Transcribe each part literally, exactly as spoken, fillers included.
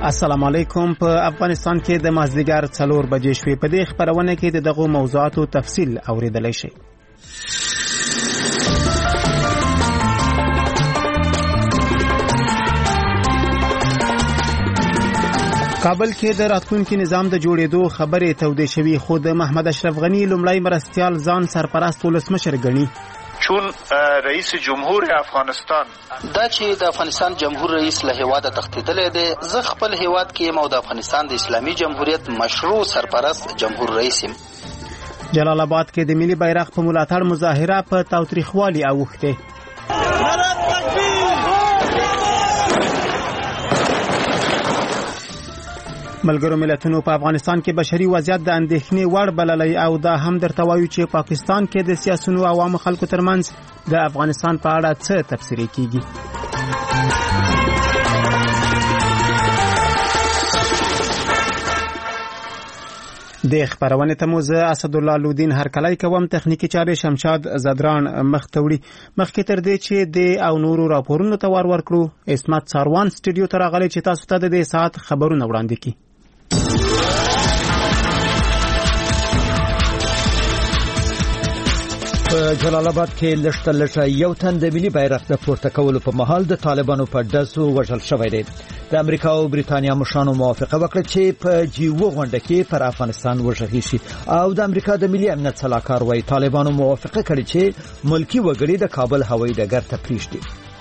السلام علیکم. په افغانستان کې د مازدیګر څلور بجې شوې. په دې خبرونه کې د دغو موضوعاتو تفصیل اوریدلای شئ. کابل کې د راتلونکي نظام د جوړېدو خبرې تودې شوې، خو د محمد اشرف غنی لومړی مرستیال ځان سرپرست ولسمشر ګڼي. چون رئیس جمهور افغانستان دا چې د افغانستان جمهور رئیس له هیواده تښتېدلی دی، زه خپل هیواد کې یم او د افغانستان د اسلامي جمهوریت مشروع سرپرست جمهور رئیس یم. جلال آباد کې د ملي بیرغ په ملاتړ مظاهره په تاوتریخوالي اوښتې. ملګرو ملتونو په افغانستان کې بشري وضعیت د اندېښنې وړ بللی او دا هم درته وایو چې پاکستان کې د سیاسيونو او عوامو خلکو ترمنځ د افغانستان په اړه څه تبصرې کیږي. د خبرونه ته مو زه اسد الله لودین هرکلی کوم. تخنیکی چارې شمشاد زدران مختوړي. مخکې تر دې چې د او نورو راپورونو ته ور ورکړو، اسمت ساروان سټډیو ته راغلی چې تاسو ته د دې ساعت خبرونه وړاندې کړي. په جلال آباد کې لښته لښه یو تن د ملي بیرغ د پورته کولو په مهال د طالبانو په ډزو وژل شوی دی. د امریکا او بریتانیا مشرانو موافقه وکړه چې په جی او غونډه کې پر افغانستان وژغي شي، او د امریکا د ملي امنیت صلاحکار وايي طالبانو موافقه کړې چې ملکی وګړي د کابل هوایي ډګر ته پریږدي.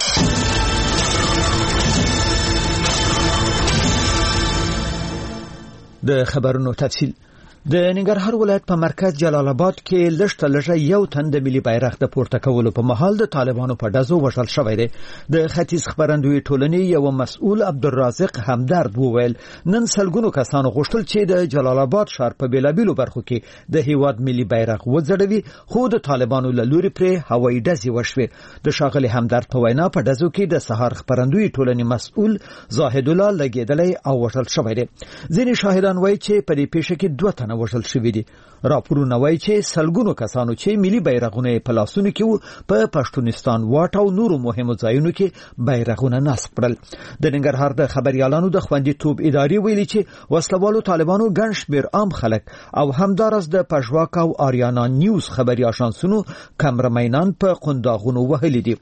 د خبرونو تفصیل. د ننګرهار ولایت په مرکز جلال آباد کې لښته لږه یو تن د ملي بیرغ د پورته کولو په مهال د طالبانو په ډزو وژل شوی دی. د ختیځ خبرندوی ټولنې یو مسؤل عبدالرازق همدرد وویل نن سلګونو کسانو غوښتل چې د جلال آباد ښار په بیلابیلو برخو کې د هیواد ملي بیرغ وځړوي، خو د طالبانو له لوري پرې هوایي ډزې وشوې. د ښاغلي همدرد په وینا په ډزو کې د سهار خبرندوی ټولنې مسؤل زاهد الله لګیدلی او وژل شوی دی. ځینې شاهدان وایي چې په دې پیښه کې دوه تنه وژل شوي دي. راپورونه وایي چې سلګونو کسانو چې ملي بیرغونه په لاسونو کې وو په پښتونستان واټ او نورو مهمو ځایونو کې بیرغونه نصب کړل. د ننګرهار د خبريالانو د خوندیتوب ادارې ویلي چې وسلوالو طالبانو ګڼ شمېر عام خلک او همدارس د پژواک او آریانا نیوز خبري آژانسونو کمرمینان په قنداغونو وهلي دي.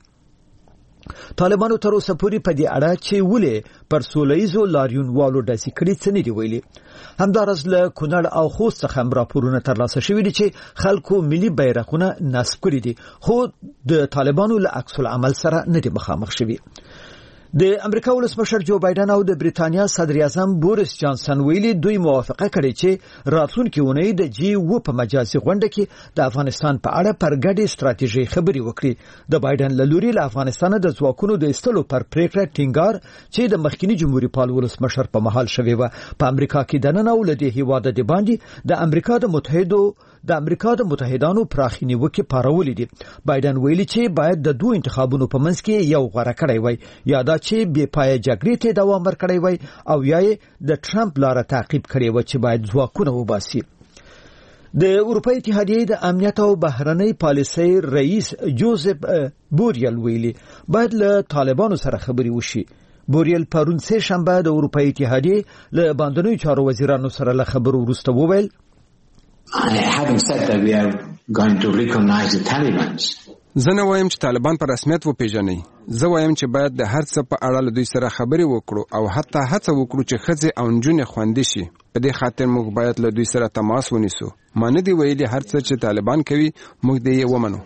طالبانو تر اوسه پورې په دې اړه چې ولې پر سولهییزو لاریونوالو ډزې کړې څه نه دي ویلي. همدارس له کونړ او خوست څخه راپورونه ترلاسه شوي دي چې خلکو ملي بیرغونه نصب کړي دي، خو د طالبانو له عکس العمل سره نه دي مخامخ شوي. د امریکا ولسمشر جو بایدن او د بریتانیا صدر اعظم بوریس جانسن ویلي دوی موافقه کړې چې راتلونکي اونۍ د جی او په مجازي غونډه کې د افغانستان په اړه پر ګډې ستراتیژي خبرې وکړي. د بایدن له لوري له افغانستان د ځواکونو د ایستلو پر پریکړه ټینګار چې د مخکینی جمهوریت پال ولسمشر په محل شوی و. په امریکا کې د نن اول د هیواد د باندې د امریکا د متحدو د امریکا د متحدانو پراخي نیوکه پارولې دي. بایدن ویلي چې باید د دوه انتخابونو په منځ کې یو غوړه کړی وای، یا دا چې بې پای جګړې ته دوام ورکړی وای، او یا د ټرمپ لاره تعقیب کړی و چې باید ځواکونه وباسي. د اروپای اتحادیې د امنیت او بهرنۍ پالیسۍ رئیس جوزف بوریل ویلي باید له طالبانو سره خبرې وشي. بوریل پرون سه شنبه د اروپای اتحادیې له باندنیو چارو وزیرانو سره له خبرو وروسته وویل having said that we are going to recognize the Taliban. زه نه وایم چې طالبان په رسمیت وپیژني. زه وایم چې باید د هر څه په اړه له دوی سره خبرې وکړو او حتی هڅه وکړو چې ښځې او نجونې خوندي شي. په دې خاطر موږ باید له دوی سره تماس ونیسو. ما نه دی ویلي هر څه چې طالبان کوي موږ دې یې ومنو.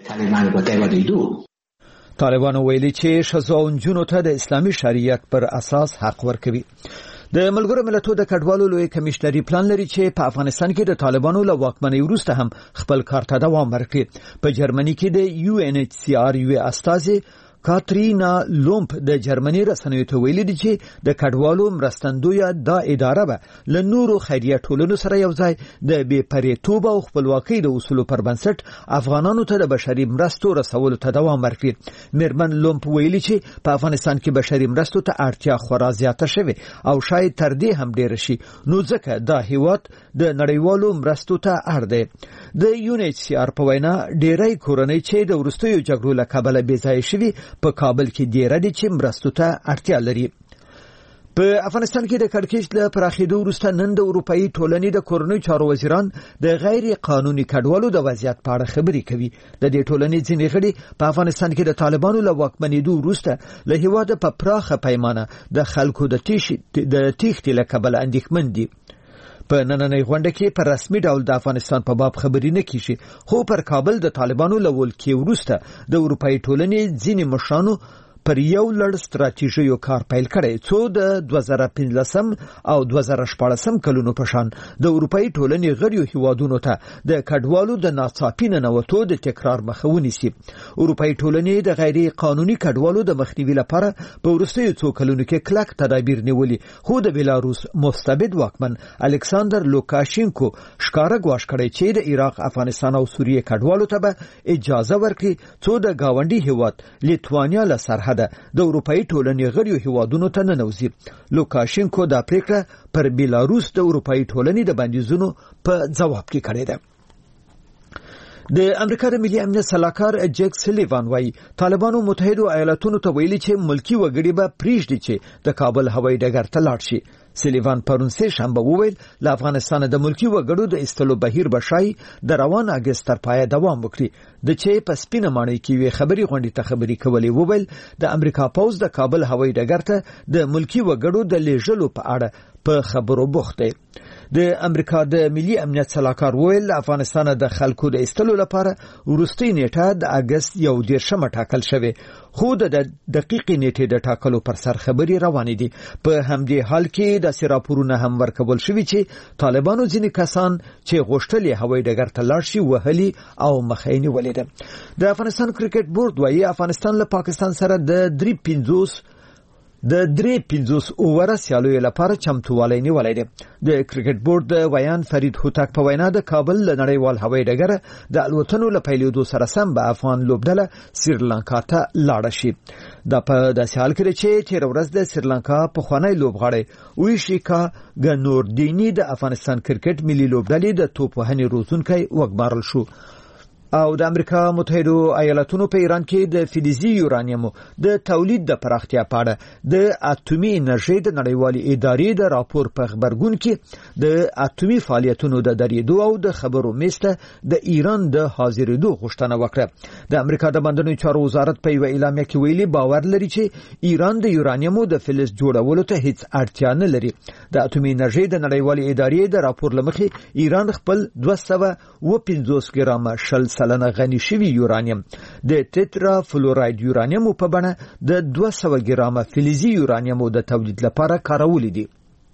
طالبانو ویلي چې ښځو او نجونو ته د اسلامي شریعت پر اساس حق ورکوي. د ملګرو ملتونو د کډوالو لوی کمشنري پلان لري چې په افغانستان کې د طالبانو له واکمنۍ وروسته هم خپل کار ته دوام ورکړي. په جرمني کې د یو ان ایچ سی آر یو استازي کاترینا لومپ د جرمني رسنیو ته ویلي دي چې د کډوالو مرستندوی دا اداره به له نورو خیریه ټولنو سره یو ځای د بې پرېتوب او خپلواکۍ د اصولو پر بنسټ افغانانو ته د بشري مرستو رسولو ته دوام ورکړي. میرمن لومپ ویلي چې په افغانستان کې بشري مرستو ته اړتیا خورا زیاته شوې او شاید تر دې هم ډېر شي، نو ځکه دا هیواد د نړیوالو مرستو ته اړ دی. د یو ان ایچ سی آر په وینا ډېری کورنۍ چې د وروستیو جګړو له کبله بې ځایه شوي په کابل کې ډېر دي چې مرستو ته اړتیا لري. په افغانستان کې د کړکېچ له پراخېدو وروسته نن د اروپאי ټولنې د کورنۍ چارو وزیران د غیر قانوني کډوالو د وضعیت په اړه خبرې کوي. د دې ټولنې ځینې غړي په افغانستان کې د طالبانو له واکمنېدو وروسته له هیواده په پراخه پیمانه د خلکو د تیښتې له کبله اندېښمن دي. په نننۍ غونډه کې په رسمي ډول د افغانستان په باب خبرې نه کیږي، خو پر کابل د طالبانو له ولکې وروسته د اروپאי ټولنې ځینې مشرانو پر یو لړ ستراتیژیو کار پیل کړی، څو د دوه زره پنځلسم او دوه زره شپاړسم کلونو په شان د اروپאי ټولنې غړیو هیوادونو ته د کډوالو د ناڅاپي ننوتو د تکرار مخه ونیسي. اروپאי ټولنې د غیر قانوني کډوالو د مخنیوي لپاره په وروستیو څو کلونو کې کلک تدابیر نیولي، خو د بیلاروس مستبد واکمن الکساندر لوکاشینکو ښکاره ګواښ کړی چې د عراق، افغانستان او سوریې کډوالو ته به اجازه ورکړي څو د گاونډي هیواد لیتوانیا له سرحد د اروپאי ټولنې غړیو هیوادونو ته ننوځي. لوکاشینکو دا پریکړه پر بیلاروس د اروپאי ټولنې د بندیزونو په جواب کې کړې ده. د امریکا د ملي امنیت سلاکار جیک سلیوان وايي طالبانو متحده ایالاتونو ته ویلي چې ملکی وګړي به پریږدي چې د کابل هوایي ډګر ته لاړ شي. سلیوان پرون سه شنبه وویل له افغانستان د ملکی وګړو د استلو بهیر بشای د روان اگست تر پای دوام وکړي. د چې په سپینه ماڼۍ کې وی خبري غونډې ته خبري کولې وویل د امریکا پوز د کابل هوایي ډګر ته د ملکی وګړو د لیږلو په اړه په خبرو بوخت دی. د امریکا د ملي امنیت سلاکار ویل افغانستان د خلکو د استلو لپاره ورستۍ نیټه د اگست یو دیرشمه ټاکل شوه، خو د دقیق نیټې د ټاکلو پر سر خبري روانې دي. په همدې حال کې د سراپورونه هم ورکول شوی چې طالبانو ځینې کسان چې غوښتل هوایي ډګر ته لاړ شي وهلي او مخینه ولیده. د افغانستان کرکټ بورډ وايي افغانستان له پاکستان سره د درې پنځوس د درې پنځوس اووره سیالیو لپاره چمتووالی نیولی دی. د کرکټ بورډ د ویان فرید هوتک په وینا د کابل له نړیوال هوایي ډګره د الوتنو له پیلېدو سره سم به افغان لوبډله سریلانکا ته لاړه شي. دا په داسې حال کې چې تېره ورځ د سریلانکا پخوانی لوبغاړی ویشیکا ګنوردیني د افغانستان کرکټ ملي لوبډلې د توپ وهنې روزونکی وګمارل شو. او د امریکا متحده ایالاتونو په ایران کې د فلزي یورانیمو د تولید د پراختیا په اړه د اټومي انرژي د نړیوالې ادارې د راپور په خبرګون کې د اټومي فعالیتونو د درېدو او د خبرو میسته د ایران د حاضرېدو غوښتنه وکړه. د امریکا د بندرونو چارو وزارت په یو اعلامیه کې ویلي باور لري چې ایران د یورانیمو د فلز جوړولو ته هیڅ اړتیا نه لري. د اټومي انرژي د نړیوالې ادارې د راپور لمخې ایران خپل دوه سوه اووه پنځوس ګرامه شل سلنه غني شوی یورانیم د ټیټرا فلوراید یورانیم په بڼه د دوه سوه ګرامه فلزي یورانیم د تولید لپاره کارولې دي.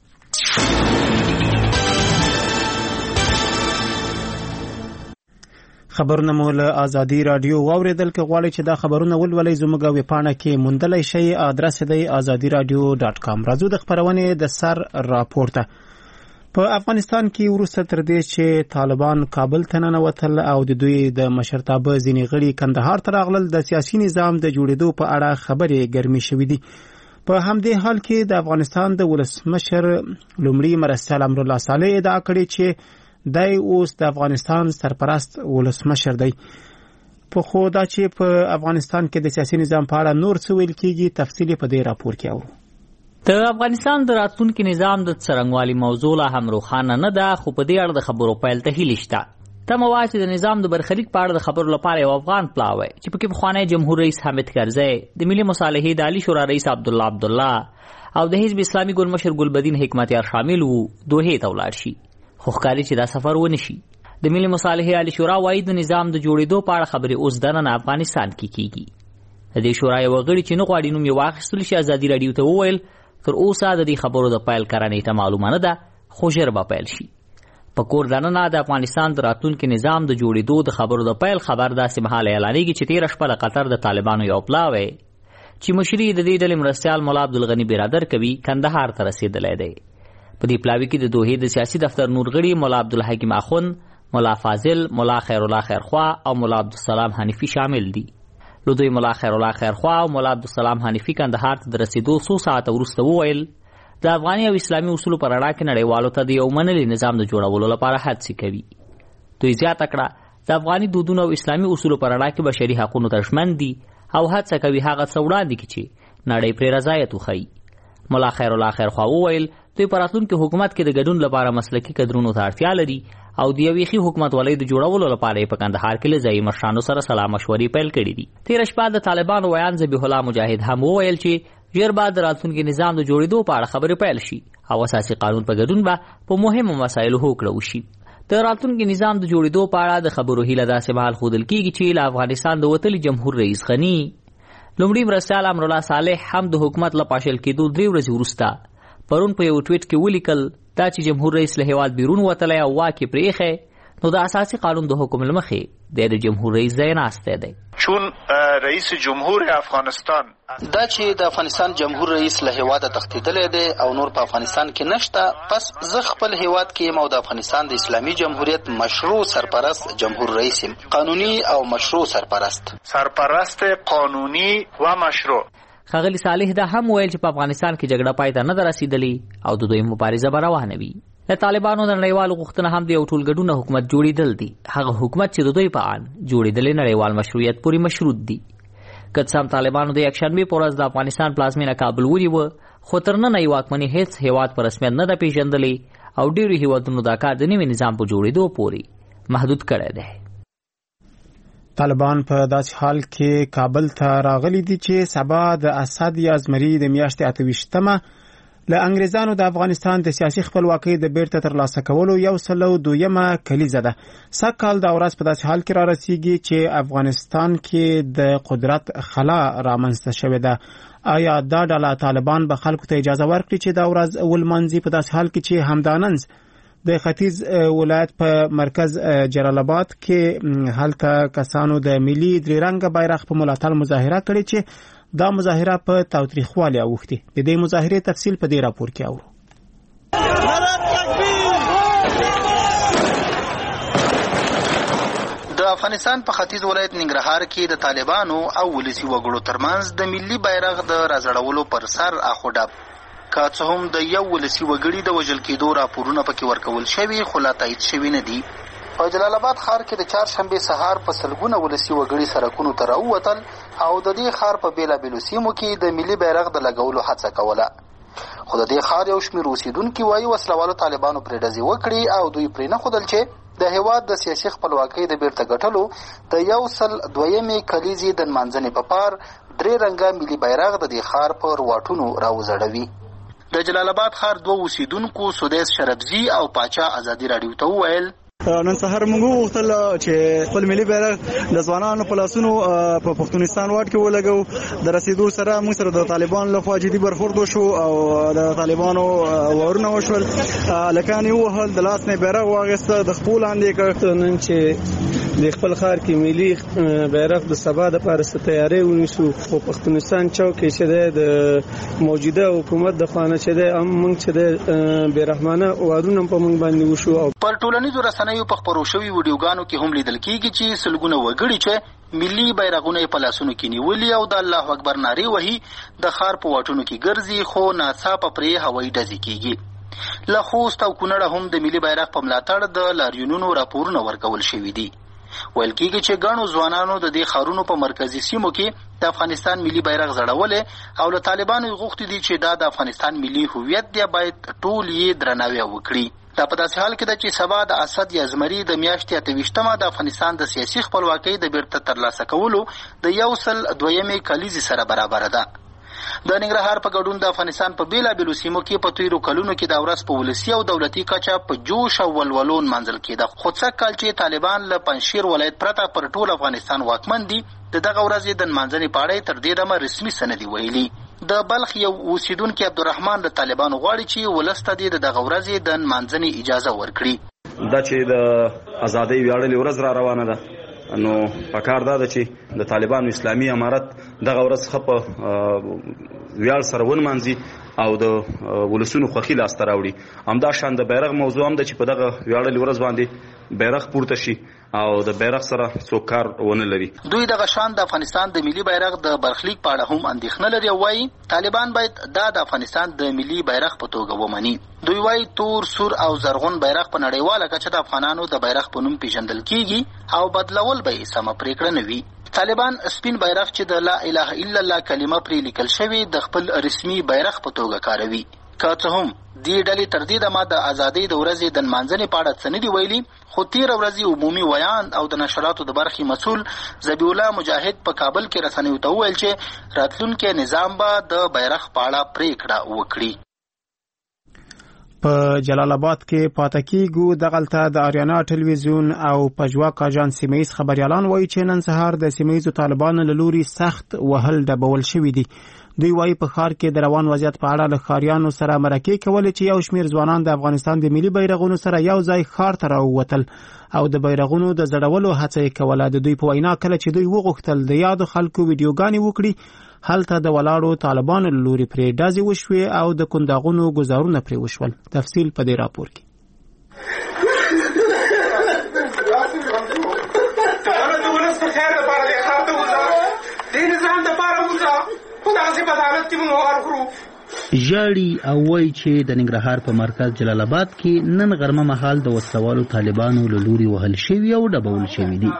خبرونه مو له آزادي رادیو واوریدل. کې غواړئ چې دا خبرونه ولولئ زموږ ویبپاڼه کې موندلای شئ. ادرس دی آزادي رادیو ډاټ کام. راځو د خبرونې د سر راپورته. په افغانستان کې وروسته تر دې چې طالبان کابل ته ننوتل او د دوی د مشرتابه ځینې غړي کندهار ته راغلل، د سیاسي نظام د جوړېدو په اړه خبرې ګرمې شوې دي. په همدې حال کې د افغانستان د ولسمشر لومړي مرستیال امرالله صالح ادعا کړې چې دی اوس د افغانستان سرپرست ولسمشر دی. په خو دا چې په افغانستان کې د سیاسي نظام په اړه نور څه ویل کېږي تفصیل په دې راپور کې اورو. د افغانستان د راتلونکي نظام د څرنګوالي موضوع لا هم روښانه نه ده، خو په دې اړه د خبرو پیل ته هیله شته. تمه وه چې د نظام د برخلیک په اړه د خبرو لپاره یو افغان پلاوی چې پکې پخوانی جمهور رئیس حامد کرزی، د ملي مصالحې د عالي شورا رئیس عبدالله عبدالله او د حزب اسلامي ګوند مشر ګلبدین حکمتیار شامل وو دوحې ته ولاړ شي، خو ښکاري چې دا سفر ونه شي. د ملي مصالحې عالي شورا وایي د نظام د جوړېدو په اړه خبرې اوس دننه افغانستان کې کیږي. د دې شورا یو غړي چې نه غواړي نوم یې واخیستل شي ازادي راډیو ته وویل تر اوسه د دې خبرو د پیل کړنې ته معلومه نه ده، خو ژر به پیل شي. په کور دننه د افغانستان د راتلونکي نظام د جوړېدو د خبرو د پیل خبر داسې مهال اعلانېږي چې تېره شپه د قطر د طالبانو یو پلاوی چې مشري د دې ډلې مرستیال ملا عبدالغني برادر کوي کندهار ته رسېدلی دی. په دې پلاوي کې د دوحې د سیاسي دفتر نور غړي ملا عبدالحکیم اخوند، ملا فاضل، ملا خیرالله خیرخوا او ملا عبدالسلام حنیفي شامل دي. له دوی ملا خیرالله خیرخوا او ملا عبدالسلام حنیفي کندهار ته د رسېدو څو ساعته وروسته وویل د افغاني او اسلامي اصولو په رڼا کې نړیوالو ته د یو منلي نظام د جوړولو لپاره هڅې کوي. دوی زیاته کړه د افغاني دودونو او اسلامي اصولو په رڼا کې بشري حقونو ته ژمن دي او هڅه کوي هغه څه وړاندې کړي چې نړۍ پرې رضایت وښیي. ملا خیر الله خیرخوا وویل دوی په راتلونکي حکومت کې د ګډون لپاره مسلکي کدرونو ته اړتیا لري او د یوې ښې حکومتولۍ د جوړولو لپاره یې په کندهار کې له ځایي مشرانو سره سلا مشورې پیل کړي دي. تېره شپه د طالبانو ویان ذبیح الله مجاهد هم وویل چې ژر به د راتلونکي نظام د جوړېدو په اړه خبرې پیل شي او اساسي قانون په ګډون به په مهمو مسایلو هوکړه وشي. د راتلونکي نظام د جوړېدو په اړه د خبرو هیله داسې مهال ښودل کېږي چې له افغانستان د وتلي جمهور رئیس غني لومړي مرستیال امرالله صالح هم د حکومت له پاشل کېدو درې ورځې وروسته پرون په یو ټویټ کې ولیکل دا چې جمهور رئیس له هېواد بیرون وتلی او واک یې پرېښی نو د اساسي قانون د حکم له مخې دی د جمهور رئیس ځای ناستی دی. چون رئیس جمهور افغانستان دا چې د افغانستان جمهور رئیس له هېواده تښتېدلی دی او نور په افغانستان کې نشته، پس زه خپل هېواد کې یم او د افغانستان د اسلامي جمهوریت مشروع سرپرست جمهور رئیس یم، قانوني او مشروع سرپرست سرپرست قانوني و مشروع. ښاغلي صالح دا هم ویل چې په افغانستان کې جګړه پای ته نه ده رسېدلې او د دوی مبارزه به روانه وي. د طالبانو د نړیوالو غوښتنه هم د یو ټولګډونه حکومت جوړېدل دي، هغه حکومت چې د دوی په اند جوړېدلې نړیوال مشروعیت پورې مشروط دي. که څه هم طالبانو د یکشنبې په ورځ د افغانستان پلازمینه کابل ونیوه، خو تر ننه یې واکمني هېڅ هېواد په رسمیت نه ده پېژندلې او ډېرو هېوادونو دا کار د نوي نظام په جوړېدو پورې محدود کړی دی. طالبان په داسې حال کې کابل ته راغلي دي چې سبا د اسد یا زمري د میاشتې اته ویشتمه له انګریزانو د افغانستان د سیاسي خپلواکۍ د بیرته ترلاسه کولو یو سل او دویمه کلیزه ده. سږ کال دا ورځ په داسې حال کې را رسیږي چې افغانستان کې د قدرت خلا رامنځته شوې ده. آیا دا ډله طالبان به خلکو ته اجازه ورکړي چې دا ورځ ولمانځي په داسې حال کې چې همداننز د ختیځ ولایت په مرکز جلال آباد کې هلته کسانو د ملي درې رنګه بیرغ په ملاتړ مظاهره کړې چې دا مظاهره په تاوتریخوالي اوښتې. د دې مظاهرې تفصیل په دې راپور کې اورو. د افغانستان په ختیځ ولایت ننګرهار کې د طالبانو او ولسي وګړو ترمنځ د ملي بیرغ د راځړولو پر سر اخو ډب که څه هم د یو ولسي وګړي د وژل کېدو راپورونه پکې ورکول شوي خو لا تایید شوي نه دي. په جلال آباد ښار کې د چهارشنبې سهار په سلګونه ولسي وګړي سړکونو ته راووتل او د دې ښار په بېلابېلو سیمو کې د ملي بیرغ د لګولو هڅه کوله. خو د دې ښار یو شمېر اوسېدونکي وایي وسلوالو طالبانو پرې ډزې وکړي او دوی پرې نه ښودل چې د هېواد د سیاسي خپلواکۍ د بیرته ګټلو د یو سل دویمې کلیزې د نمانځنې په پار درې رنګه ملي بیرغ د دې ښار په رواټونو راوځړوي. د جلال آباد ښار دوه اوسېدونکو سدیس شربزي او پاچا ازادي راډیو ته وویل نن سهار موږ وغوښتل چې خپل ملي بیرغ د ځوانانو په لاسونو په پښتونستان واټ کې ولګو. د رسیدو سره موږ سره د طالبانو لخوا جدي برخورد وشو او د طالبانو وارونه وشول، هلکان یې ووهل، د لاس نه بیرغ واخیسته، د خپو لاندې کړ. نن چې د خپل ښار کې ملي بیرغ د سبا دپاره څه تیاری ونیسو، خو پښتونستان چوک کې چې دی د موجوده حکومت د خوا نه چې دی موږ چې دی بېرحمانه وارونه په موږ باندې وشو. پر ټولنیزو رسنیو په خپرو شوي ویډیوګانو کې هم لیدل کېږي چې سلګونه وګړي چې ملي بیرغونه یې په لاسونو کې نیولي او د الله اکبر نارې وهي د ښار په واټونو کې ګرځي، خو ناڅاپه پرې هوایي ډزې کېږي. له خوست او کونړه هم د ملي بیرغ په ملاتړ د لاریونونو راپورونه ورکول شوي دي. ویل کېږي چې ګڼو ځوانانو د دې ښارونو په مرکزي سیمو کې د افغانستان ملي بیرغ ځړولی او له طالبانو یې غوښتي دي چې دا د افغانستان ملي هویت دی، باید ټول یې درناوی وکړي. دا په داسې حال کې ده چې سبا د اسد یا زمري د میاشتې اته ویشتمه د افغانستان د سیاسي خپلواکۍ د بیرته ترلاسه کولو د یو سل دویمې کلیزې سره برابره ده. د ننګرهار په ګډون د افغانستان په بېلابېلو سیمو کې په تېرو کلونو کې دا ورځ په ولسي او دولتي کچه په جوش او ولولو نمانځل کېده. خو سږ کال چې طالبان له پنجشیر ولایت پرته پر ټول افغانستان واکمن دي، د دغه ورځې د نمانځنې په اړه تر دې دمه رسمي څه نه دي ویلي. د بلخ یو اوسیدونکي عبدالرحمن د طالبانو غواړي چې ولس ته دې د دغه ورځې د نمانځنې اجازه ورکړي. دا چې د ازادۍ ویاړلې ورځ را روانه ده، نو پکار دا ده چې د طالبانو اسلامي امارت دغه ورځ ښه په ویاړ سره ونمانځي او د ولسونو خوښي لاسته راوړي. همدا شان د بیرغ موضوع هم ده چې په دغه ویاړلې ورځ باندې بیرغ پورته شي او د بیرغ سره څوک کار ونه لري. دوی دغه شان د افغانستان د ملي بیرغ د برخلیک په اړه هم اندېښنه لري او وایي طالبان باید دا د افغانستان د ملي بیرغ په توګه ومني. دوی وایي تور، سور او زرغون بیرغ په نړیواله کچه د افغانانو د بیرغ په نوم پیژندل کیږي او بدلول به یې سمه پرېکړه نه وي. طالبان سپین بیرغ چې د لا اله الا الله کلمه پرې لیکل شوی د خپل رسمي بیرغ په توګه کاروي. که څه هم دې ډلې تر دې دمه د ازادۍ د ورځې د نمانځنې په اړه څه نه دي ویلي، خو تېره ورځې عمومي ویان او د نشراتو د برخې مسؤل ذبیح الله مجاهد په کابل کې رسنیو ته وویل چې راتلونکی نظام به د بیرغ په اړه پرېکړه وکړي. په جلال آباد کې پاتې کېږو. دغلته د آریانا ټلویزیون او پژواک اژانس سیمه‌ییز خبریالان وایي چې نن سهار د سیمه‌ییزو طالبانو له لوري سخت وهل ډبول شوي دي. دوی وایي په ښار کې د روان وضعیت په اړه له ښاریانو سره مرکې کولې چې یو شمېر ځوانان د افغانستان د ملي بیرغونو سره یو ځای ښار ته راووتل او د بیرغونو د زړولو هڅه یې کوله. د دوی په وینا کله چې دوی وغوښتل د یادو خلکو ویډیوګانې وکړي، هلته د ولاړو طالبانو له لوري پرې ډزې وشوې او د کنداغونو ګزارونه پرې وشول. تفصیل په دې راپور کې. ژاړي او وایي چې د ننګرهار په مرکز جلال آباد کې نن غرمه مهال د وسوالو طالبانو له لوري وهل شوي او ډبول شوي دي.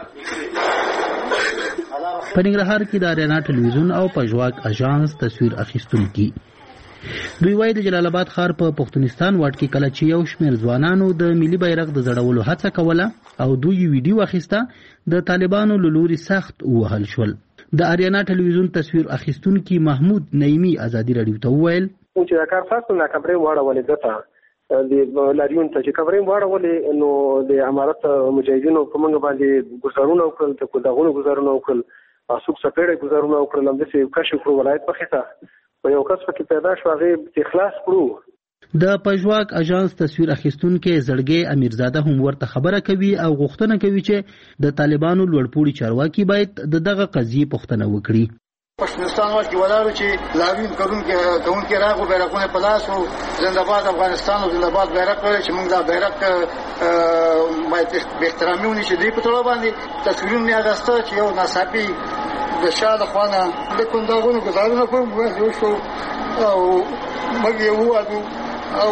په ننګرهار کې د آریانا ټلویزیون او پژواک اژانس تصویر اخیستونکي دوی وایي د جلال آباد ښار په پښتونستان واټ کې کله چې یو شمېر ځوانانو د ملي بیرغ د زړولو هڅه کوله او دوی ویډیو اخیسته، د طالبانو له لوري سخت ووهل شول. د آریانا ټلویزیون تصویر اخیستونکي محمود نعیمي ازادي راډیو ته وویل چې دا کار تاسو نه کبرې واړولې دته د لاریون ته چې کبرې واړولې نو د امارت مجاهدینو په موږ باندې گزارونه وکړل، د کوداغونو گزارونه وکړل، اسوک سپېړې گزارونه وکړل، هم د څه کشف کړو ولایت په خطه په یو کس کې پیدا شو هغه اخلاص کړو. د پژواک اژانس تصویر اخیستونکي زړګي امیرزاده هم ورته خبره کوي او غوښتنه کوي چې د طالبانو لوړپوړي چارواکي باید د دغه قضیې پوښتنه وکړي. پښتونستان واټ کې ولاړو چې لاوین کډون کې کون کې راغو بیرغونه په لاس او زنده‌باد افغانستان او زنده‌باد بیرغ لري چې موږ دا بیرغ باید به احترامي ونی چې دی په ټول باندې تصویرونه اغسته چې یو ناڅاپي د شاده خوانه د کنداغونو گزارونه کوم یو شو او موږ یو وادو او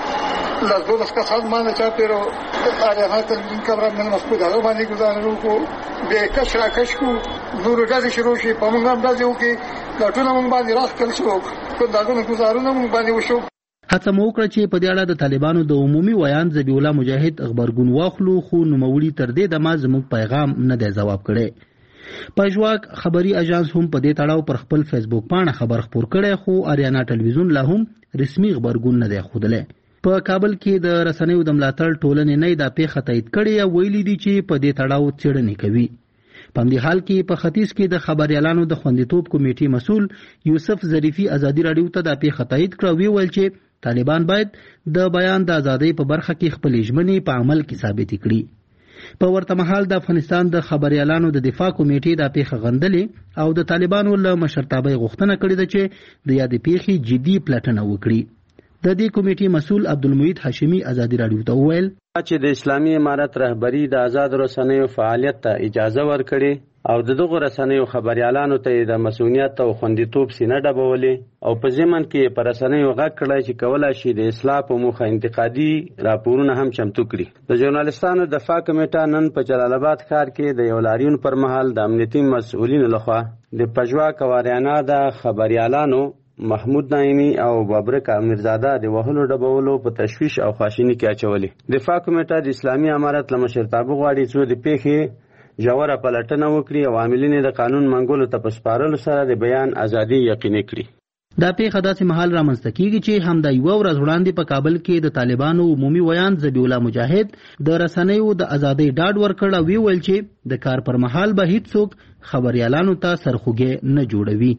las dos casas مانه چا پیرو آریانا ټلویزیون کمرمن مسعود هغه باندې گزارونه کو به کش را کش کو نور ډازې شروع شي په موږ هم ډازې وکړي دا ټول موږ باندې راخل شو کنداغونو گزارونه موږ باندې وشو. هڅه مو وکړه چې په دې اړه د طالبانو د عمومي ویان ذبیح الله مجاهد خبرګون واخلو، خو نوموړي تر دې دمه زموږ پیغام نه دی ځواب کړی. پژواک خبري اژانس هم په دې تړاو پر خپل فیسبوک باندې خبر خپور کړی، خو آریانا ټلویزیون لا هم رسمي خبرګون نه دی ښودلی. په کابل کې د رسنیو د ملاتړ ټولنې نه دا پیښه تایید کړې او ویلي دي چې په دې تړاو څېړنې کوي. په همدې حال کې په ختیځ کې د خبریالانو د خوندیتوب کمیټې مسؤل یوسف ظریفي ازادي راډیو ته دا پیښه تایید کړه. وی ویل چې طالبان باید د بیان د ازادۍ په برخه کې خپل ژمنې په عمل کې ثابت کړي. په ورته مهال د افغانستان د خبریالانو د دفاع کمیټې دا پیښه غندلې او د طالبانو له مشرتابه غوښتنه کړې ده چې د یادې پیښې جدي پلټنه وکړي. د دې کمیټې مسؤل عبدالمجید هاشمي ازادي راډیو ته وویل چې د اسلامي امارت رهبری د آزاد رسنیو فعالیت ته اجازه ورکړي او د دغه رسنیو خبریالانو ته د مسؤلیت او خوندیتوب سینه ډبولې او په ضمن کې پر رسنیو غږ کړی چې کولای شي د اصلاح په موخه انتقادي راپورونه هم چمتو کړي. د ژورنالستانو دفاع کمیټه نن په جلال آباد ښار کې د یو لاریون پر مهال د امنیتي مسؤلینو لخوا د پژواک او آریانا د خبریالانو محمود نعیمي او بابرک امیرزاده د وهلو ډبولو په تشویش او خواشیني کې اچولې. دفاع کمیټه د اسلامي امارت له مشرتابه غواړي چې د پیښې ژوره پلټنه وکړي او عاملین د قانون منګولو ته په سپارلو سره د بیان ازادي یقیني کړي. دا پیښه داسې مهال رامنځته کیږي چې همدا یوه ورځ وړاندې په کابل کې د طالبانو عمومي ویان ذبیح الله مجاهد د رسنیو د ازادۍ ډاډ ورکړ او وی ویل چې د کار پر مهال به هیڅوک خبریالانو ته سرخوږی نه جوړوي.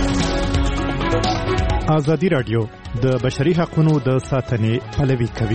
ازادي راډیو د بشري حقوقو د ساتنې پلوي کوي.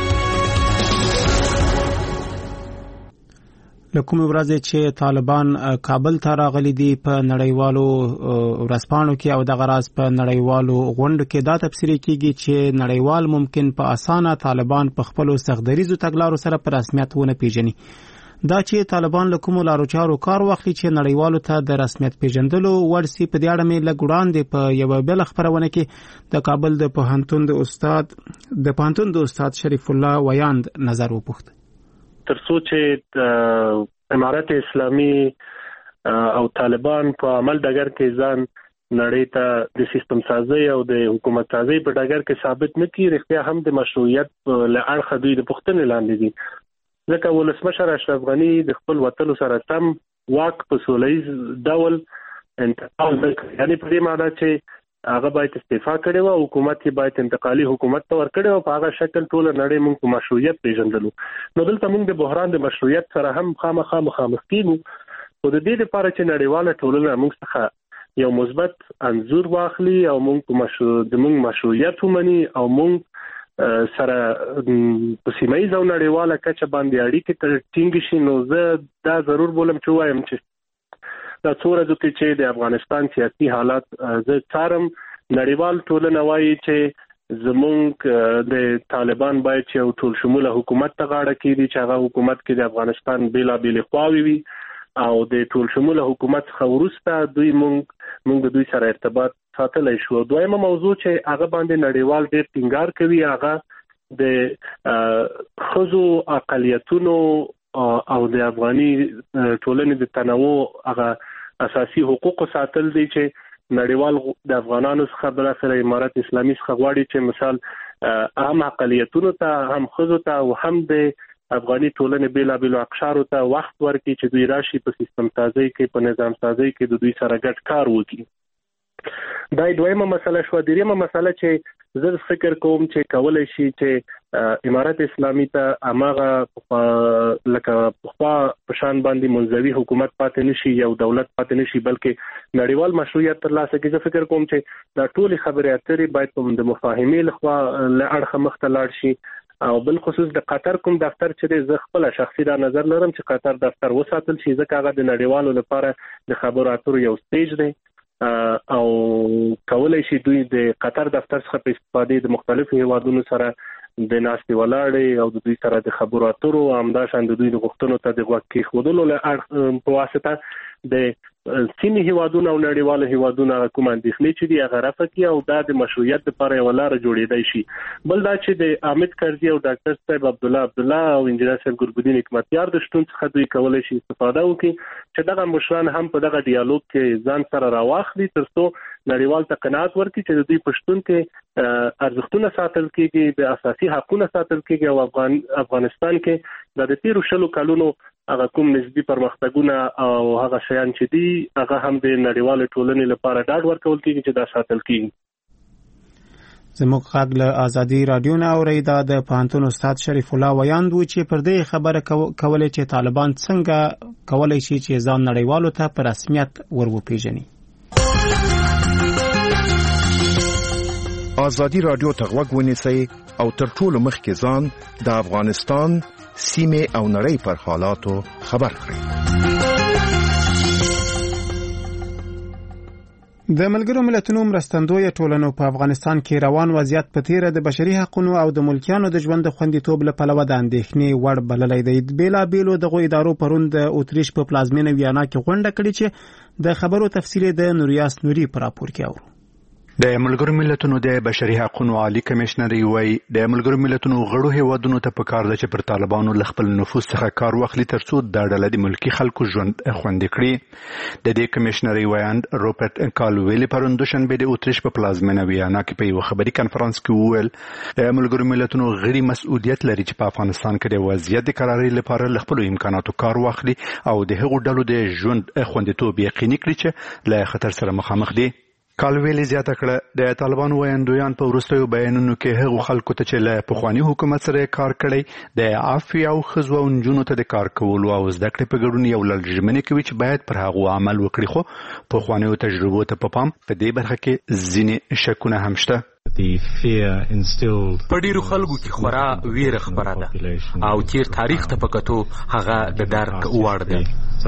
لکه ورځې چې طالبان کابل ته راغلي دي په نړیوالو ورځپاڼو کې او د غراز په نړیوالو غونډو کې دا تفسیر کیږي چې نړیوال ممکن په اسانه طالبان په خپل سختدریزو تګلارو سره په رسمیت ونه پیژني. دا چې طالبان له کومو لارو چارو کار واخلي چې نړیوالو ته د رسمیت پیژندلو ورسي. په دې اړه مې لږ وړاندې په یوه بله خپرونه کې د کابل د پوهنتون د استاد د پوهنتون د استاد شریف الله ویاند نظر وپوښت. تر څو چې امارت اسلامي او طالبان په عمل ډګر کې ځان نړۍ ته د سیستم سازي او د حکومت سازي په ډګر کې ثابت نه کړي، رښتیا هم د مشروعیت له اړخه دوی د پوښتنې لاندې دي. ځکه ولسمشر اشرف غني د خپل وطن سره سم واک په سولهییز ډول انتقال وکړ، یعنی په دې معنی چې هغه باید استعفا کړي او حکومت یې باید انتقالي حکومت ته ورکړي او په هغه شکل ټول نړۍ موږ په مشروعیت پیژندلو. نو دلته موږ د بحران د مشروعیت سره هم خامخا مخامخ کیږو، خو د دې لپاره چې نړیواله ټولنه موږ څخه یو مثبت انځور واخلي او موږ په مشروع د موږ مشروعیت ومني او موږ سره په سیمایي او نړیواله کچه باندې اړیکې تر ټینګ شي، نو زه دا ضرور بولم چې وایم چې دا څو ورځې کې چې د افغانستان سیاسي حالات زه څارم، نړیوال ټولنه وایي چې زمونږ د طالبان باید چې یو ټول شموله حکومت ته غاړه کېږدي چې هغه حکومت کې د افغانستان بېلابېلې خواوې وي او د ټول شموله حکومت څخه وروسته دوی مونږ مونږ د دوی سره ارتباط ساتلی شو. دویمه موضوع چې هغه باندې نړیوال ډېر ټینګار کوي هغه د ښځو اقلیتونو او د افغاني ټولنې د تنوع هغه اساسي حقوقو ساتل دي چې نړیوال د افغانانو څخه بلاخره امارت اسلامي څخه غواړي چې مثال هم اقلیتونو ته هم ښځو ته او هم د افغاني ټولنې بیلابېلو اقشارو ته وخت ورکړي چې دوی راشي په سیستم سازۍ کې په نظام سازۍ کې د دوی سره ګډ کار وکړي. دا دویمه مسله شوه. دریمه مسله چې زه فکر کوم چې کولای شي چې امارت اسلامي ته هماغه لکه پخوا په شان باندې منځوي حکومت پاتې نشي، یو دولت پاتې نشي، بلکې نړیوال مشروعیت ترلاسه کړي. زه فکر کوم چې دا ټولې خبرې اترې باید په د مفاهمې لخوا له اړخه مخته لاړ شي او بل خصوص د قطر کوم دفتر چې زه خپل شخصي دا نظر لرم چې قطر دفتر وساتل شي، ځکه هغه د نړیوالو لپاره د خبرو اترو یو سټیج دی او کولای شي دوی د قطر دفتر څخه په استفادې د مختلفو هیوادونو سره د ناستې ولاړې او د دوی سره د خبرو اترو همداشان د دوی د غوښتنو ته د غوږ کېښودلو له په واسطه د سیمې هیوادونه او نړیوالو هیوادونه کوم اندېښنې چې دي هغه رفع کړي او دا د مشروعیت لپاره یوه لاره جوړېدای شي. بل دا چې د حامد کرزي او ډاکټر صاحب عبدالله عبدالله او انجینر صاحب ګلبدین حکمتیار د شتون څخه دوی کولی شي استفاده وکړي چې دغه مشران هم په دغه ډیالوګ کې ځان سره راواخلي تر څو نړیوال ته قناعت ورکړي چې د دوی په شتون کې ارزښتونه ساتل کېږي، د اساسي حقونه ساتل کېږي او افغان افغانستان کې د تیرو شلو کلونو هغه کوم نسبي پرمختګونه او هغه شیان چې دي هغه هم د نړیوال ټولنې لپاره ډاډ ورکول کېږي چې دا ساتل کېږي. زموږ غږ له ازادي رادیو نه اورئ. دا د پوهنتون استاد شریف الله ویاند و چې پر دې خبره کولای چې طالبان څنګه کولای شي چې ځان نړیوالو ته په رسمیت ور وپیژني. ازادي رادیو ته غوږ ونیسئ او تر ټولو مخکې ځان د افغانستان سیمه او نړۍ پر حالاتو خبر کړئ. د ملګرو ملتونو مرستندویه ټولنو په افغانستان کې روان وضعیت په تیره د بشري حقوقو او د ملکیانو د ژوند خوندیتوب له پلوه د اندېښنې وړ بللی دی. بیلابېلو دغو ادارو پرون د اتریش په پلازمینه ویانا کې غونډه کړې چې د خبرو تفصیل د نوریاس نوري په راپور کې اورو. د ملګرو ملتونو د بشري حقوقو عالی کمشنر وی د ملګرو ملتونو غړو هیوادونو ته پکار ده چې پر طالبانو ل خپل نفوذ څخه کار واخلي ترڅو د ډله د ملکی خلکو ژوند خوندي کړي. د دې کمشنر ویاند روبرت کالویلی پرون دوشنبه د اتریش په پلازمینه ویانا کې په یو خبري کانفرنس کې وویل د ملګرو ملتونو غړي مسؤلیت لري چې په افغانستان کې د وضعیت د قراري لپاره ل خپل امکاناتو کار واخلي او د هغو ډلو د ژوند خوندیتوب یقیني کړي چې له خطر سره مخامخ دي. کالویلی زیاته کړه د طالبانو ویاندویان په وروستیو بیانونو کې هغو خلکو ته چې له پخواني حکومت سره کار کړی د عفوې او ښځو او نجونو ته د کار کولو او زده کړې په ګډون یو لړ ژمنې کوي چې باید پر هغو عمل وکړي، خو پخوانیو تجربو ته په پام په دې برخه کې ځینې شکونه هم شته. په ډیرو خلکو کې خورا ویره خبره ده او چیر تاریخ ته پکتو هغه د درک وړ ده.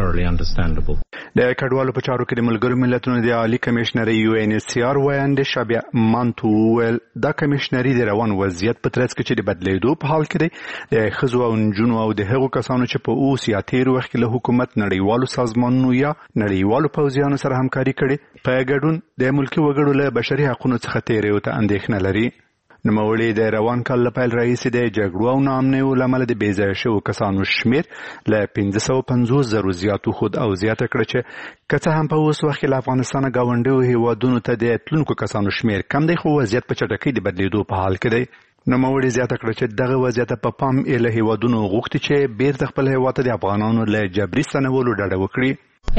د کډوالو په چارو کې د ملګرو ملتونو د عالی کمشنر یو ان ایچ سی آر ویاند شابیا مانتو ویل دا کمشنري د روان وضعیت په ترڅ کې چې د بدلیدو په حال کې دی د ښځو او نجونو او د هغو کسانو چې په اوس یا تیر وخت کې له حکومت نړیوالو سازمانونو یا نړیوالو پوځیانو سره همکاري کړي په ګډون د ملکي وګړو له بشري حقوقو څخه تیریو ته اندېښنه لري. نوموړي د روان کال له پیل راهیسې د جګړو او ناامنیو له امله د بې ځایه شوو کسانو شمېر له پنځه سوه پنځوس زرو زیات وښود او زیاته کړه چې که څه هم په اوس وخت کې له افغانستانه ګاونډیو هیوادونو ته د تلونکو کسانو شمېر کم دی خو وضعیت په چټکۍ د بدلېدو په حال کې دی. نوموړي زیاته کړه چې دغه وضعیت په پام یې له هیوادونو غوښتي چې بیرته خپل هیواد ته د افغانانو له جبري ستنولو ډډه وکړي.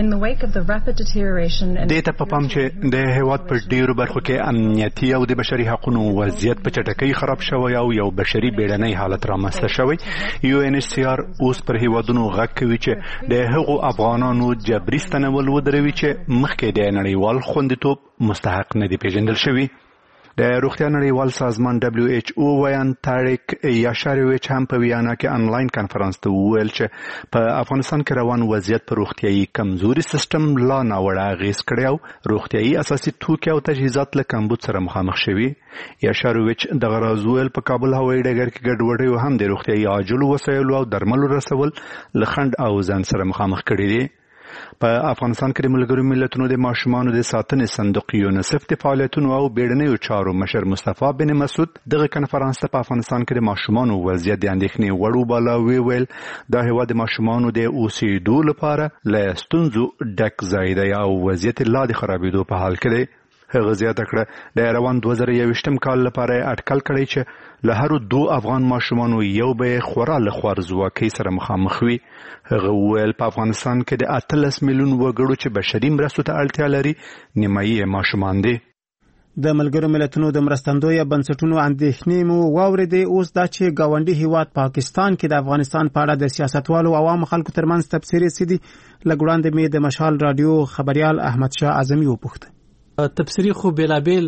دې ته په پام چې د هیواد په ډیرو برخو کې امنیتي او د بشري حقوقو وضعیت په چټکۍ خراب شوی او یو بشري بیړنی حالت رامنځته شوی. یو ان ایچ سی آر اوس پر هیوادونو غږ کوي چې د هغو افغانانو جبري ستنول ودروي چې مخکې د نړیوال خوندیتوب مستحق نه دي پیژندل شوي. د روغتیا نړیوال سازمان دبلیو ایچ او ویان تاریک یاشارویچ هم په ویانا کې انلاین کانفرنس ته وویل چې په افغانستان کې روان وضعیت په روغتیایي کمزوري سیستم لا ناوړه اغېز کړی او روغتیایي اساسي توکي او تجهیزات له کمبود سره مخامخ شوي. یاشارویچ دغه راز وویل په کابل هوایي ډګر کې ګډوډیو هم د روغتیایي عاجلو وسایلو او درملو رسول له خنډ او ځنډ سره مخامخ کړي دي. په افغانستان کې د ملګرو ملتونو د ماشومانو د ساتنې صندوق یونیسف د فعالیتونو او بیړنیو چارو مشر مصطفی بن مسعود دغه کنفرانس ته په افغانستان کې د ماشومانو وضعیت د اندېښنې وړ وباله. ویل دا هیواد د ماشومانو د اوسېدو لپاره له ستونزو ډک ځای دی او وضعیت لا د خرابېدو په حال کې دی. هغه زیاته کړه د روان دوه زره یوویشتم کال لپاره اټکل کړی چې له هرو دو افغان ماشومانو یو به خورا له خوارځواکۍ سره مخامخ وي. هغه وویل په افغانستان کې د اتلس میلیون وګړو چې بشري مرستو ته اړتیا لري نیمایي یې ماشومان دي. د ملګرو ملتونو د مرستندویه بنسټونو اندېښنې مو واورېدې. اوس دا چې ګاونډي هیواد پاکستان کې د افغانستان په اړه د سیاستوالو او عوامو خلکو ترمنځ تبصرې څه دي. لږ وړاندې مې د مشال راډیو خبریال احمد شاه اعظمي وپوښته. تبصری خو بیلابیل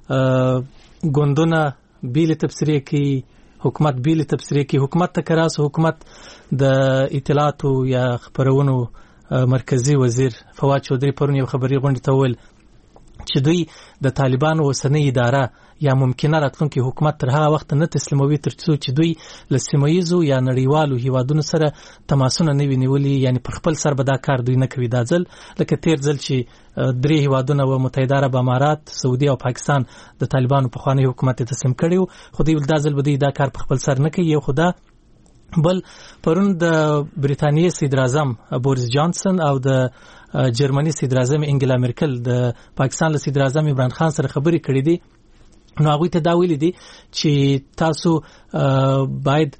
ګوندونه بیل تبصری کوي، حکومت بیل تبصری کوي. حکومت ته کراس حکومت د اطلاعاتو یا خبرونو مرکزی وزیر فواد چودھری پرون یو خبري غونډه ته ویل چې دوی د طالبانو اوسنۍ اداره یا ممکنه راتلونکي حکومت تر هغه وخت نه تسلیموي تر څو چې دوی له سیمه‌ییزو یا نړیوالو هیوادونو سره تماسونه نه وي نیولي. یعنی پر خپل سر به دا کار دوی نه کوي. دا ځل لکه تیر ځل چې درې هیوادونه و متحده عرب امارات، سعودي او پاکستان د طالبانو په خوانی حکومت تسلیم کړي، خو دوی دا ځل به دوی دا کار په خپل سر نه کوي. خو دا بل پرون د بریتانیې صدر اعظم بوریس جانسن او د جرمني صدر اعظم انګلا مرکل د پاکستان له صدر اعظم عمران خان سره خبرې کړې دي. نو هغوی ته دا ویلي دي چې تاسو باید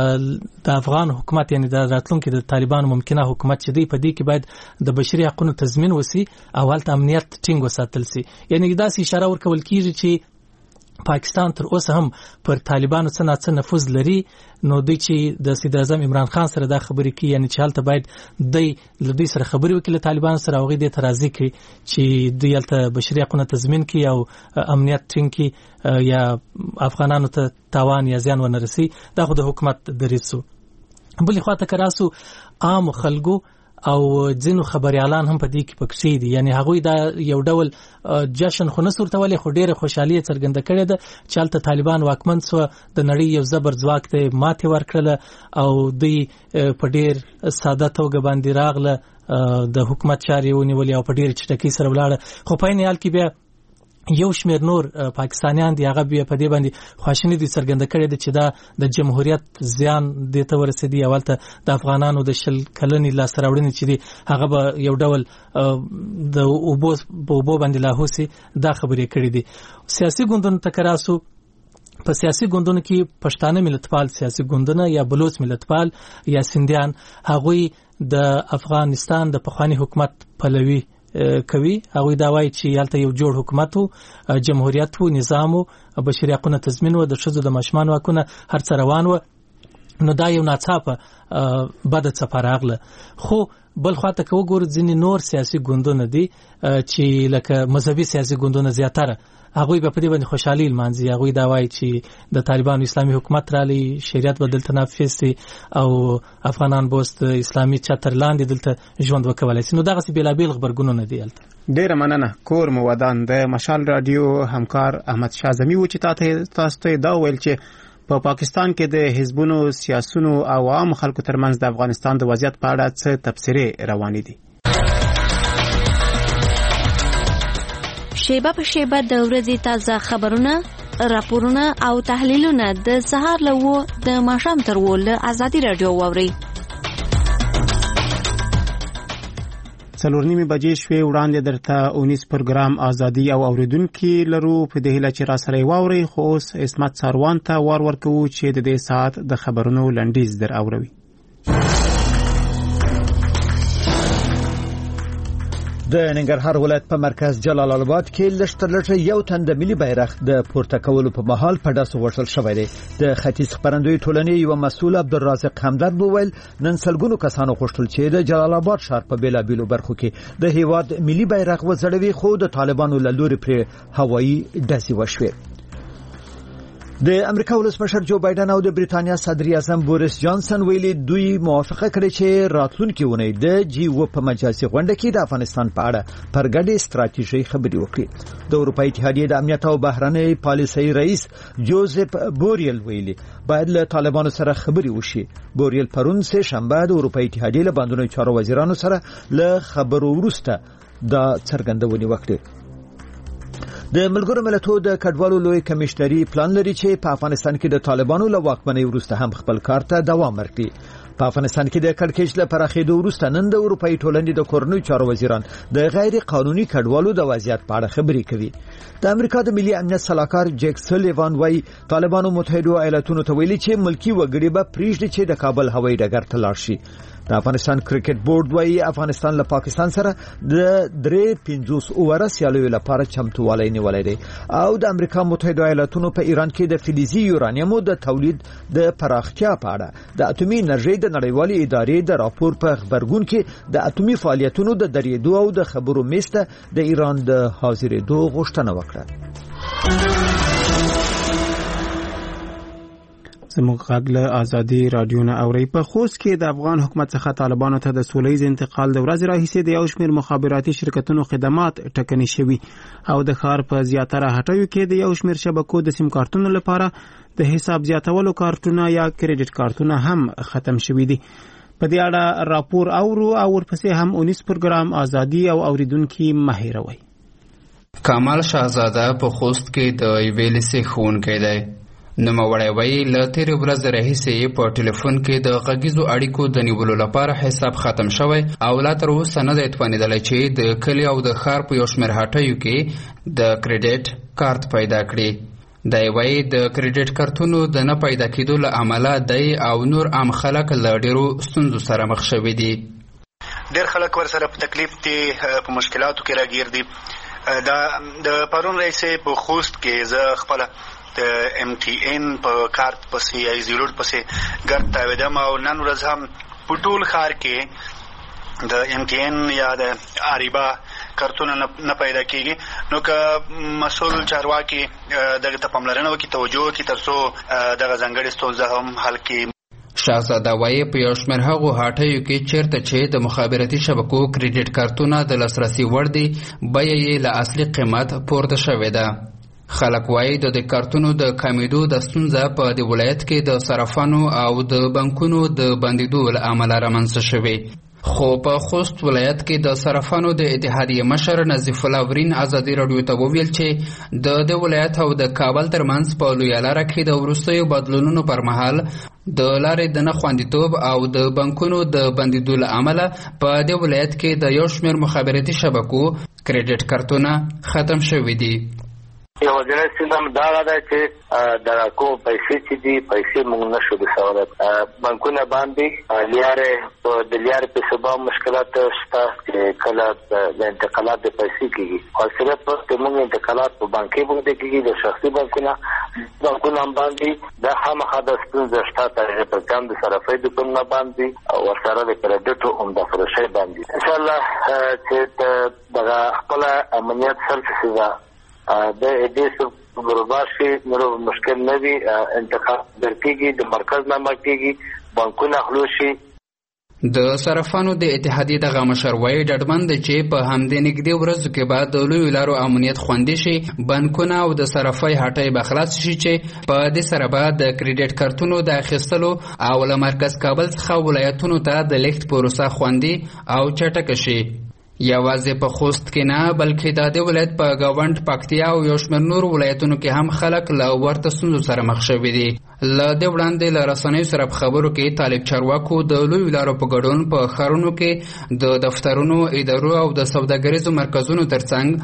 د افغان حکومت یعنی د راتلونکي د طالبانو ممکنه حکومت چې دی په دې کې باید د بشري حقوقو تضمین وسی او هلته امنیت ټینګ وساتل سي. یعنی دا سي اشاره ورکول کیږي چې پاکستان تر اوسه هم پر طالبانو څه ناڅه نفوذ لري. نو دوی چې د صدر اعظم عمران خان سره دا خبرې کوي یعنی چې هلته باید دوی له دوی سره خبرې وکړي له طالبانو سره، هغوی دې ته راضي کړي چې دوی هلته بشري حقونه تضمین کړي او امنیت ټینګ کړي یا افغانانو ته تاوان یا زیان ونه رسي. دا خو د حکومت دریځ سو. بلې خواته که راسو عام خلکو او ځینو خبريالان هم په دې کې پکې دي. یعنی هغوی دا یو ډول جشن خو نه صورتولې خو ډېره خوشحالي څرګنده کړې ده چې هلته طالبان واکمن سو، د نړۍ یو زبر ځواک ته ماتې ورکړله او دوی په ډېر ساده توګه باندې راغله د حکومت چارې ونیولې او په ډېر چټکۍ سره ولاړه. خو په عین حال کې بیا یو شمیر نور پاکستانیان دی هغه بیا په دې باندې خواشیني دي څرګنده کړې ده چې دا د جمهوریت زیان دې ته ورسېدي او هلته د افغانانو د شل کلنې لاسته راوړنې چې دي هغه به یو ډول د اوبو په اوبو باندې لاهوسي. دا خبرې کړې دي. سیاسي ګوندونو ته که راسو، په سیاسي ګوندونو کې پښتانه ملتپال سیاسي ګوندونه یا بلوچ ملتپال یا سندیان هغوی د افغانستان د پخواني حکومت پلوي کوي. هغوی دا وایي چې هلته یو جوړ حکومت وو، جمهوریت وو، نظام وو، بشري حقونه تضمین وو، د ښځو د ماشومانو حقونه هر څه روان وو. نو دا یو ناڅاپه بده څپه راغله. خو بل خواته که وګورو ځینې نور سیاسي ګوندونه دي چې لکه مذهبي سیاسي ګوندونه زیاتره هغوی به په دې باندې خوشحالي لمانځي. هغوی دا وایي چې د طالبانو اسلامي حکومت رالی، شریعت به دلته نافذ سي او افغانان به اوس د اسلامي چتر لاندې دلته ژوند وکولی سي. نو دغسې بېلابېل غبرګونونه دي هلته. ډېره مننه. کور مو ودان. د مشال راډیو همکار احمد شاه اعظمي و چې تاسو ته دا ویل چې په پاکستان کې د حزبونو، سیاسونو او عام خلکو ترمنځ د افغانستان د وضعیت په اړه څه تبصرې روانې دي. شیبه په شیبه د ورځې تازه خبرونه راپورونه او تحلیلونه د سهار له وو د ماښام تر وو له ازادي راډیو واورئ. څلور نیمې بجې شوې وړاندې درته اونیس پروګرام ازادي او اوریدونکي لرو په دې هیله چې را سره واورئ. خو اوس عصمت ساروان ته وار ورکوو چې د دې ساعت د خبرونو لنډیز در اوروي. د ننګرهار ولایت په مرکز جلال آباد کې لشتلټه یو تن د ملي بیرغ د پورته کولو په مهال په داسو وشل شوی دی. د ختیځ خبرندوی ټولنې یو مسؤل عبدالرازق حمدرد وویل نن سلګونو کسانو غوښتل چې د جلال آباد ښار په بیلابیلو برخو کې د هیواد ملي بیرغ وځړوي، خو د طالبانو له لوري پرې هوایي ډزې وشوې. د امریکا ولسمشر جو بایدن او د بریتانیا صدر اعظم بوریس جانسن ویلي دوی موافقه کړې چې راتلونکي اونۍ د جی او په مجلس غونډه کې د افغانستان په اړه پر ګډې ستراتیژي خبرې وکړي. د اروپאי اتحادیې د امنیت او بهرنۍ پالیسۍ رئیس جوزف بوریل ویلي باید له طالبانو سره خبرې وشي. بوریل پرون سه شنبه د اروپאי اتحادیې له بندونو چارو وزیرانو سره له خبرو وروسته دا څرګندونې وکړه. د ملګرو ملتونو د کډوالو لوی کمشنري پلان لري چې په افغانستان کې د طالبانو له واکمنۍ وروسته هم خپل کار ته دوام ورکړي. په افغانستان کې د کړکېچ له پراخېدو وروسته نن د اروپאי ټولنې د کورنیو چارو وزیران د غیر قانوني کډوالو د وضعیت په اړه خبرې کوي. د امریکا د ملي امنیت سلاکار جیک سلیوان وايي طالبانو متحده ایالاتونو ته ویلي چې ملکی وګړي به پریږدي چې د کابل هوایي ډګر ته لاړ شي. د افغانستان کرکټ بورډ وايي افغانستان له پاکستان سره د درې پنځوس اووره سیالیو لپاره چمتووالی نیولی دی او د امریکا متحده ایالاتونو په ایران کې د فلزي یورانیمو د تولید د پراختیا په اړه د اټومي انرژي د نړیوالې ادارې د راپور په خبرګون کې د اټومي فعالیتونو د درېدو او د خبرو میسته د ایران د حاضرېدو غوښتنه وکړه. زموږ غږ له ازادي رادیو نه اوري. په خوست کې د افغان حکومت څخه طالبانو ته د سولهییز انتقال د ورځې راهیسې د یو شمېر مخابراتي شرکتونو خدمات ټکني شوي او د ښار په زیاتره هټیو کې د یو شمېر شبکو د سیم کارتونو لپاره د حساب زیاتولو کارتونه یا کریډټ کارتونه هم ختم شوي دي. په دې اړه راپور اورو او ورپسې هم اونیس پروګرام ازادي او اوریدونکي مه هېروئ. کمال شاهزاده په خوست کې د یوې لیسې ښوونکی دی. نوموړی وایي له تېرې ورځې راهیسې په ټلیفون کې د غږیزو اړیکو د نیولو لپاره حساب ختم شوی او لا تر اوسه نه دی توانېدلی چې د کلي او د ښار په یو شمېر هټیو کې د کریډټ کارت پیدا کړي. دی وایي د کریډټ کارتونو د نه پیدا کېدو له امله دی او نور عام خلک له ډېرو ستونزو سره مخ شوي دي. ډېر خلک ورسره په تکلیف دي، په مشکلاتو کې راګیر دي. دا د پرون راهیسې په خوست کې زه خپله د ام ټي ان په کارت پسې ای زیروډ پسې ګرد تاویدم او نن ورځ هم په ټول ښار کې د ام ټي ان یا د آریبا کارتونه نه پیدا کېږي. نو که مسؤل چارواکي دغه ته پاملرنه وکړي، توجه وکړي تر څو دغه ځانګړې ستونزه هم حل کړي. شاهزاده وایي په یو شمېر هغو هټیو کې چیرته چې د مخابراتي شبکو کریډټ کارتونه د لاسرسي وړ دي بیه یې له اصلي قیمت پورته شوې ده. خلک وایي د دې کارتونو د کمیدو د ستونزه په دې ولایت کې د صرافانو او د بانکونو د بندېدو له امله رامنځته شوې. خو په خوست ولایت کې د صرافانو د اتحادیې مشر نظیف الله ورین ازادي راډیو ته وویل چې د دې ولایت او د کابل ترمنځ په لویه لاره کې د وروستیو بدلونونو پر مهال د لارې د نه خوندیتوب او د بانکونو د بندېدو له امله په دې ولایت کې د یو شمېر مخابراتي شبکو کریډټ کارتونه ختم شوي دي. یوازینی ستونزه هم دغه ده چې د راکو پیسې چې دي پیسې موږ نشو رسولی. بانکونه بند دي، لیارې د لیارې په سبب مشکلات شته چې کله د انتقالات د پیسې کېږي. خو صرف د موږ انتقالات په بانکي باندې کېږي، د شخصي بانکونه بانکونه هم بند دي. دا خامخا د ستونزه شته، تاریخ پر کم د صرافۍ دوکانونه بند دي او ورسره د کریډټو عمده فروشۍ بند دي. انشاءالله چې دغه خپله امنیت سرچه د دې ګروباشي نور مشکل نه وي، انتقال درکېږي، د مرکز نه مکېږي، بانکونه خلو شي. د صرافانو د اتحادیې دغه مشر وایي ډاډمن دی چې په همدې نږدې ورځو کې به د لویو لارو امنیت خوندي شي، بانکونه او د صرافۍ هټۍ به خلاص شي چې په دې سره به د کریډټ کارتونو د اخیستلو او له مرکز کابل څخه ولایتونو ته د لیږد پروسه خوندي او چټکه شي. یوازې په خوست کې نه بلکې د دې ولایت په گاوند پکتیا او یو شمېر نور ولایتونو کې هم خلک له ورته ستونزو سره مخ شوي دي. له دې وړاندې له رسنیو سره په خبرو کې طالب چارواکو د لویو لارو په ګډون په ښارونو کې د دفترونو، ادارو او د سوداګریزو مرکزونو ترڅنګ